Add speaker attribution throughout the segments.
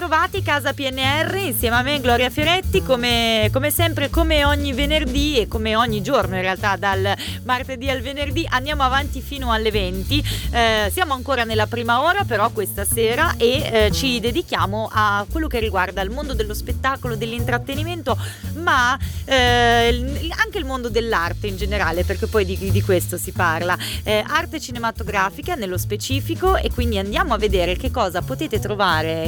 Speaker 1: bentrovati, Casa PNR, insieme a me Gloria Fioretti, come sempre, come ogni venerdì e come ogni giorno in realtà, dal martedì al venerdì andiamo avanti fino alle 20. Siamo ancora nella prima ora però questa sera e ci dedichiamo a quello che riguarda il mondo dello spettacolo, dell'intrattenimento, ma anche il mondo dell'arte in generale, perché poi di questo si parla, arte cinematografica nello specifico, e quindi andiamo a vedere che cosa potete trovare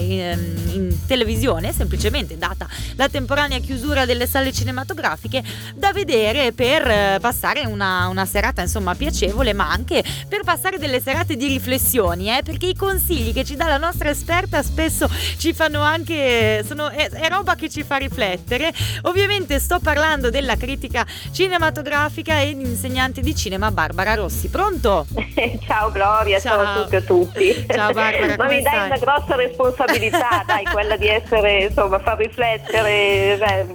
Speaker 1: in televisione, semplicemente data la temporanea chiusura delle sale cinematografiche, da vedere per passare una serata insomma piacevole, ma anche per passare delle serate di riflessioni, perché i consigli che ci dà la nostra esperta spesso ci fanno anche, è roba che ci fa riflettere. Ovviamente sto parlando della critica cinematografica e insegnante di cinema Barbara Rossi. Pronto?
Speaker 2: Ciao Gloria, ciao a tutti e a tutti.
Speaker 1: Ciao Barbara,
Speaker 2: ma mi dai
Speaker 1: stai?
Speaker 2: Una grossa responsabilità, dai, quella di essere, insomma, far riflettere.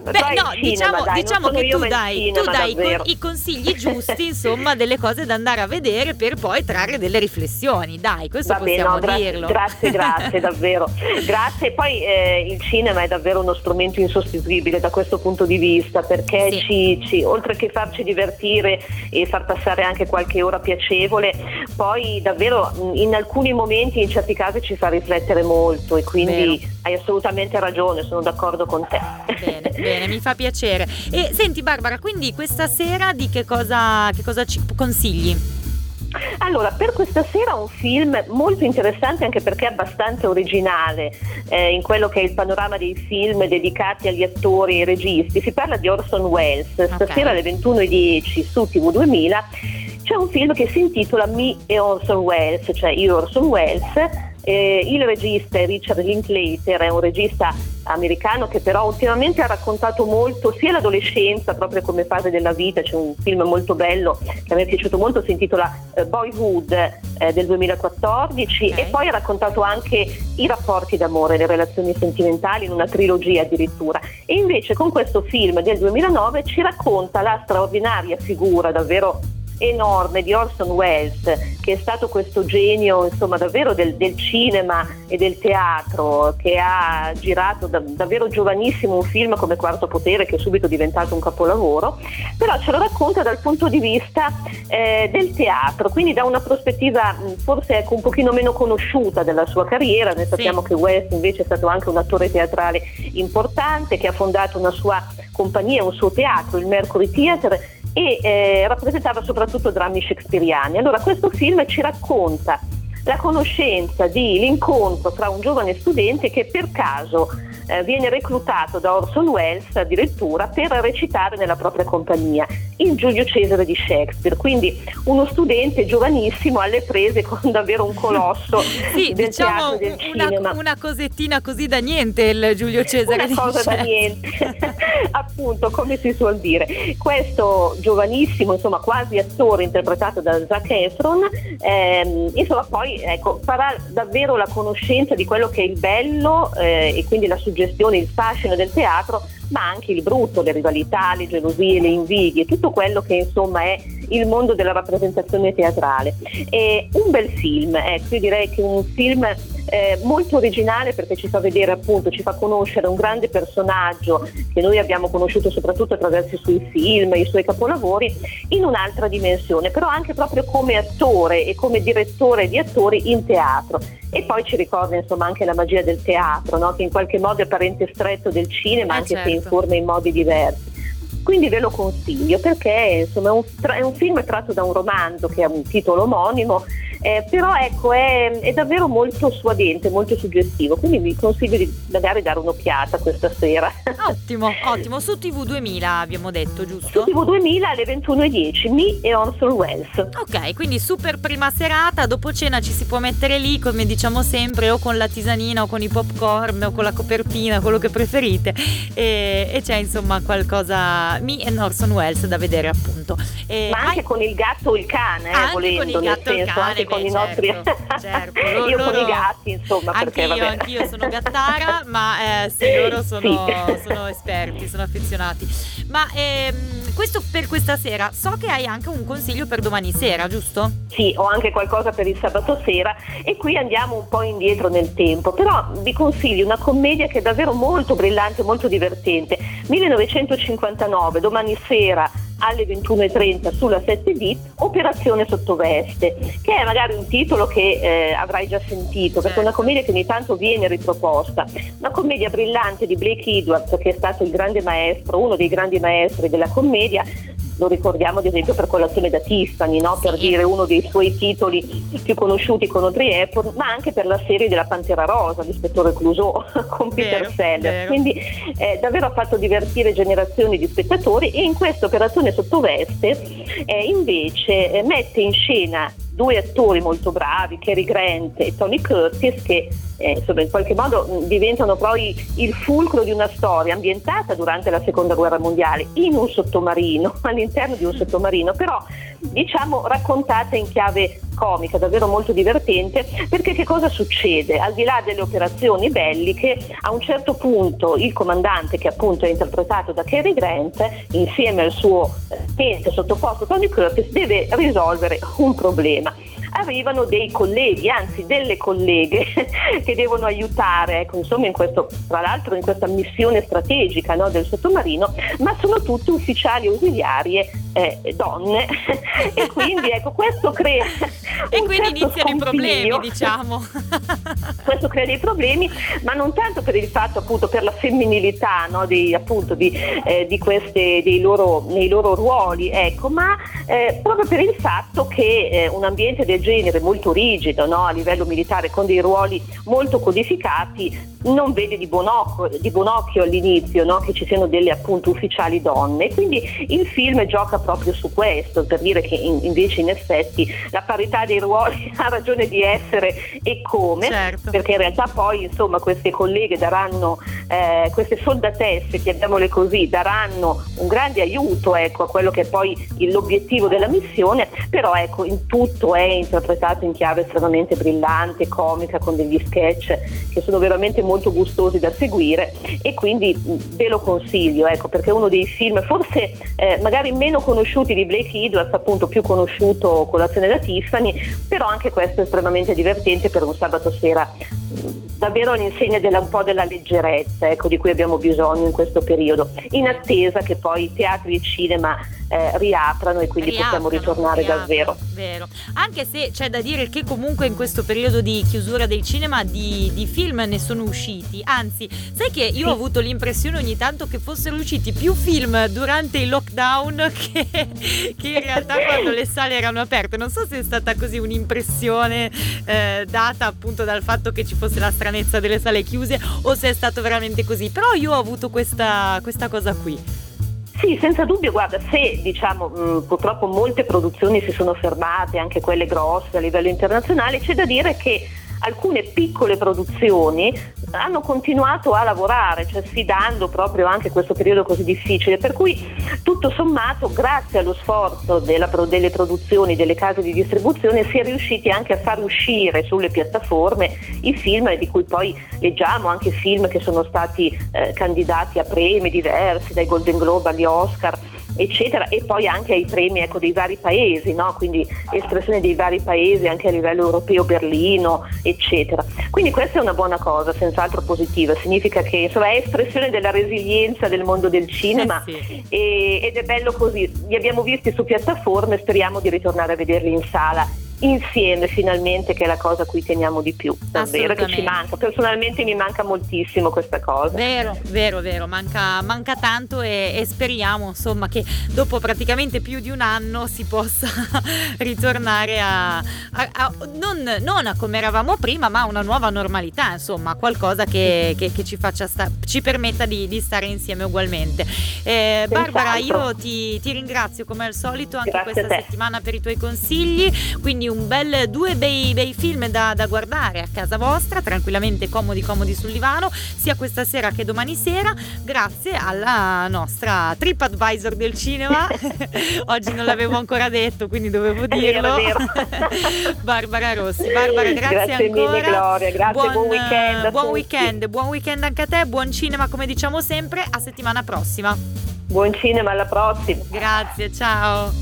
Speaker 1: Diciamo che tu dai
Speaker 2: davvero
Speaker 1: i consigli giusti, insomma, delle cose da andare a vedere per poi trarre delle riflessioni. Dai, questo possiamo dirlo.
Speaker 2: Grazie, davvero. Grazie. Poi il cinema è davvero uno strumento insostituibile da questo punto di vista, perché ci oltre che farci divertire e far passare anche qualche ora piacevole, poi davvero in alcuni momenti, in certi casi, ci fa riflettere molto, e quindi hai assolutamente ragione, sono d'accordo con te.
Speaker 1: Bene, mi fa piacere. E senti Barbara, quindi questa sera di che cosa ci consigli?
Speaker 2: Allora, per questa sera un film molto interessante, anche perché è abbastanza originale in quello che è il panorama dei film dedicati agli attori e ai registi. Si parla di Orson Welles. Stasera alle 21:10 su TV 2000 c'è un film che si intitola Me e Orson Welles, cioè io e Orson Welles. Il regista è Richard Linklater, è un regista americano che però ultimamente ha raccontato molto sia l'adolescenza proprio come fase della vita. C'è un film molto bello che a me è piaciuto molto, si intitola Boyhood del 2014, e poi ha raccontato anche i rapporti d'amore, le relazioni sentimentali in una trilogia addirittura. E invece con questo film del 2009 ci racconta la straordinaria figura davvero enorme di Orson Welles, che è stato questo genio insomma davvero del cinema e del teatro, che ha girato davvero giovanissimo un film come Quarto Potere, che è subito diventato un capolavoro, però ce lo racconta dal punto di vista del teatro, quindi da una prospettiva forse ecco un pochino meno conosciuta della sua carriera. Noi sappiamo che Welles invece è stato anche un attore teatrale importante, che ha fondato una sua compagnia, un suo teatro, il Mercury Theatre, e rappresentava soprattutto drammi shakespeariani. Allora questo film ci racconta la conoscenza l'incontro tra un giovane studente che per caso viene reclutato da Orson Welles addirittura per recitare nella propria compagnia il Giulio Cesare di Shakespeare, quindi uno studente giovanissimo alle prese con davvero un colosso del teatro, del cinema.
Speaker 1: Una cosettina così da niente il Giulio Cesare di Shakespeare.
Speaker 2: Da niente appunto, come si suol dire. Questo giovanissimo insomma quasi attore interpretato da Zac Efron insomma poi ecco farà davvero la conoscenza di quello che è il bello e quindi la suggestione, il fascino del teatro, ma anche il brutto, le rivalità, le gelosie, le invidie, tutto quello che insomma è il mondo della rappresentazione teatrale. Un bel film, io direi che un film molto originale, perché ci fa vedere appunto, ci fa conoscere un grande personaggio che noi abbiamo conosciuto soprattutto attraverso i suoi film, i suoi capolavori, in un'altra dimensione, però anche proprio come attore e come direttore di attori in teatro. E poi ci ricorda insomma anche la magia del teatro, no? Che in qualche modo è parente stretto del cinema, anche se in forme e in modi diversi. Quindi ve lo consiglio perché insomma è un film tratto da un romanzo che ha un titolo omonimo, però ecco è davvero molto suadente, molto suggestivo, quindi vi consiglio di magari dare un'occhiata questa sera.
Speaker 1: Ottimo, su TV 2000 abbiamo detto, giusto?
Speaker 2: Su TV 2000 alle 21:10, Me e Orson Welles.
Speaker 1: Ok, quindi super prima serata, dopo cena ci si può mettere lì, come diciamo sempre, o con la tisanina o con i popcorn o con la copertina, quello che preferite, e c'è insomma qualcosa, Me e Orson Welles, da vedere appunto.
Speaker 2: Ma anche con il gatto o il cane, volendo,
Speaker 1: con il gatto
Speaker 2: nel senso,
Speaker 1: il cane,
Speaker 2: anche con i nostri
Speaker 1: certo.
Speaker 2: io con i gatti, insomma, perché vabbè.
Speaker 1: Anch'io sono gattara, ma sì, loro sono esperti, sono affezionati. Ma questo per questa sera. So che hai anche un consiglio per domani sera, giusto?
Speaker 2: Sì, ho anche qualcosa per il sabato sera, e qui andiamo un po' indietro nel tempo, però vi consiglio una commedia che è davvero molto brillante, molto divertente. 1959, domani sera alle 21:30 sulla 7D, Operazione Sottoveste, che è magari un titolo che avrai già sentito, perché è una commedia che ogni tanto viene riproposta, una commedia brillante di Blake Edwards, che è stato il grande maestro, uno dei grandi maestri della commedia. Lo ricordiamo ad esempio per Colazione da Tiffany, no? Per dire uno dei suoi titoli più conosciuti con Audrey Hepburn, ma anche per la serie della Pantera Rosa, l'ispettore Clouseau con Peter Sellers. Quindi davvero ha fatto divertire generazioni di spettatori, e in questa Operazione Sottoveste invece mette in scena due attori molto bravi, Cary Grant e Tony Curtis, che insomma in qualche modo diventano poi il fulcro di una storia ambientata durante la Seconda Guerra Mondiale in un sottomarino, all'interno di un sottomarino, però diciamo raccontata in chiave comica, davvero molto divertente, perché che cosa succede? Al di là delle operazioni belliche, a un certo punto il comandante, che appunto è interpretato da Cary Grant, insieme al suo sottoposto Tony Curtis, deve risolvere un problema. Arrivano dei colleghi, anzi delle colleghe che devono aiutare, ecco, insomma, in questo, tra l'altro in questa missione strategica, no, del sottomarino, ma sono tutte ufficiali ausiliarie donne e quindi ecco questo crea
Speaker 1: e quindi iniziano i problemi, diciamo.
Speaker 2: Questo crea dei problemi, ma non tanto per il fatto, appunto, per la femminilità, no, di queste nei loro ruoli, ecco, ma proprio per il fatto che un ambiente del genere molto rigido, no, a livello militare, con dei ruoli molto codificati, non vede di buon occhio all'inizio, no, che ci siano delle appunto ufficiali donne. Quindi il film gioca proprio su questo, per dire che invece in effetti la parità dei ruoli ha ragione di essere, e come, certo. Perché in realtà poi insomma queste colleghe daranno, queste soldatesse, chiamiamole così, daranno un grande aiuto, ecco, a quello che è poi l'obiettivo della missione, però ecco, in tutto è interpretato in chiave estremamente brillante, comica, con degli sketch che sono veramente molto gustosi da seguire, e quindi ve lo consiglio, ecco, perché è uno dei film forse magari meno conosciuti di Blake Edwards, appunto più conosciuto Colazione da Tiffany, però anche questo è estremamente divertente per un sabato sera, davvero all'insegna un po' della leggerezza, ecco, di cui abbiamo bisogno in questo periodo, in attesa che poi teatri e cinema riaprano e quindi possiamo ritornare davvero.
Speaker 1: Vero. Anche se c'è da dire che comunque in questo periodo di chiusura del cinema di film ne sono usciti, anzi sai che io ho avuto l'impressione ogni tanto che fossero usciti più film durante il lockdown che in realtà quando le sale erano aperte. Non so se è stata così un'impressione data appunto dal fatto che ci fosse la stranezza delle sale chiuse, o se è stato veramente così, però io ho avuto questa cosa qui.
Speaker 2: Sì, senza dubbio, guarda, se diciamo purtroppo molte produzioni si sono fermate, anche quelle grosse a livello internazionale, c'è da dire che alcune piccole produzioni hanno continuato a lavorare, cioè sfidando proprio anche questo periodo così difficile, per cui tutto sommato, grazie allo sforzo delle produzioni, delle case di distribuzione, si è riusciti anche a far uscire sulle piattaforme i film di cui poi leggiamo, anche film che sono stati candidati a premi diversi, dai Golden Globe agli Oscar, eccetera, e poi anche ai premi, ecco, dei vari paesi, no? Quindi espressione dei vari paesi anche a livello europeo, Berlino, eccetera. Quindi questa è una buona cosa, senz'altro positiva, significa che insomma è espressione della resilienza del mondo del cinema, sì. Ed è bello così, li abbiamo visti su piattaforme, speriamo di ritornare a vederli in sala insieme finalmente, che è la cosa a cui teniamo di più, davvero, che ci manca. Personalmente mi manca moltissimo questa cosa.
Speaker 1: Vero, manca tanto, e speriamo insomma che dopo praticamente più di un anno si possa ritornare a non a come eravamo prima, ma a una nuova normalità, insomma qualcosa che ci faccia ci permetta di stare insieme ugualmente. Barbara, io ti ringrazio come al solito anche questa settimana per i tuoi consigli, quindi quindi due bei film da guardare a casa vostra, tranquillamente comodi sul divano, sia questa sera che domani sera, grazie alla nostra TripAdvisor del cinema. Oggi non l'avevo ancora detto, quindi dovevo dirlo.
Speaker 2: È vero.
Speaker 1: Barbara Rossi. Barbara, grazie ancora.
Speaker 2: Mille, Gloria, grazie, buon weekend.
Speaker 1: Buon weekend anche a te, buon cinema come diciamo sempre, a settimana prossima.
Speaker 2: Buon cinema, alla prossima.
Speaker 1: Grazie, ciao.